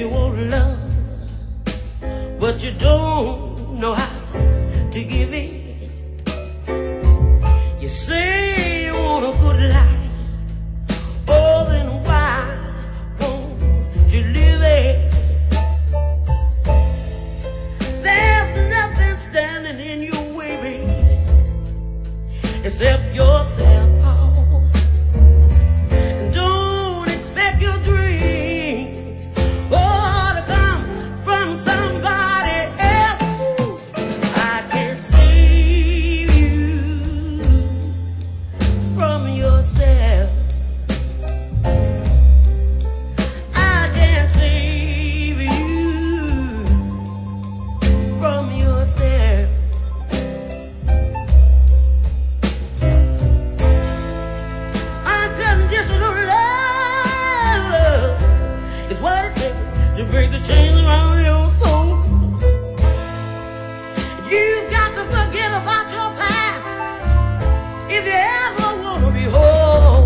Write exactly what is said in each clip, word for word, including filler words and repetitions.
want love, but you don't know how to give it. You say you want a good life, oh, then why won't you live it? There's nothing standing in your way, baby, except yourself. To break the chains around your soul, you've got to forget about your past if you ever want to be whole.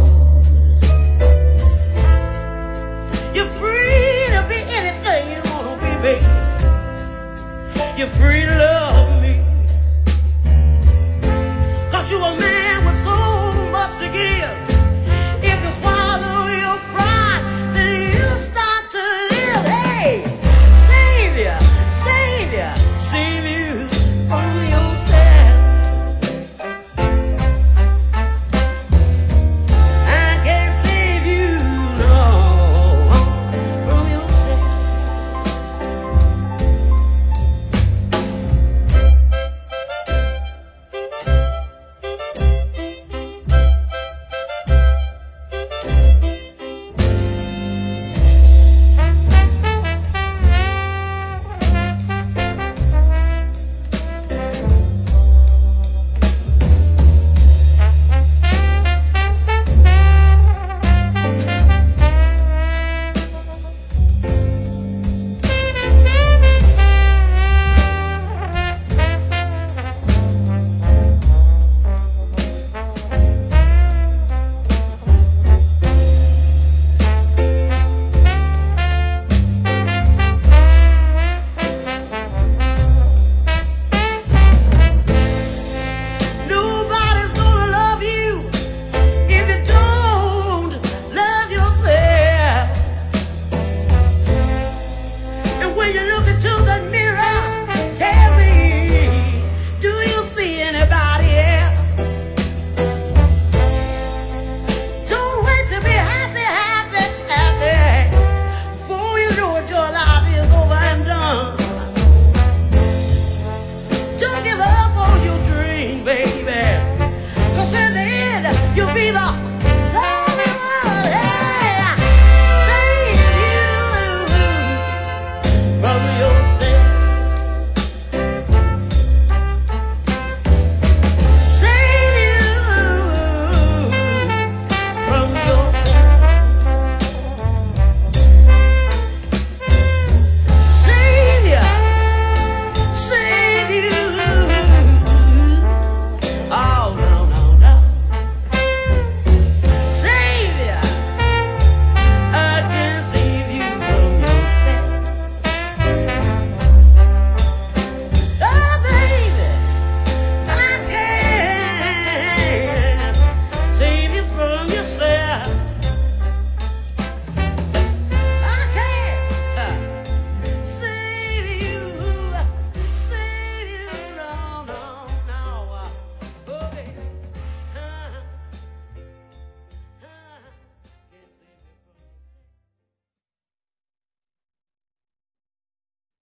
You're free to be anything you want to be, baby. You're free.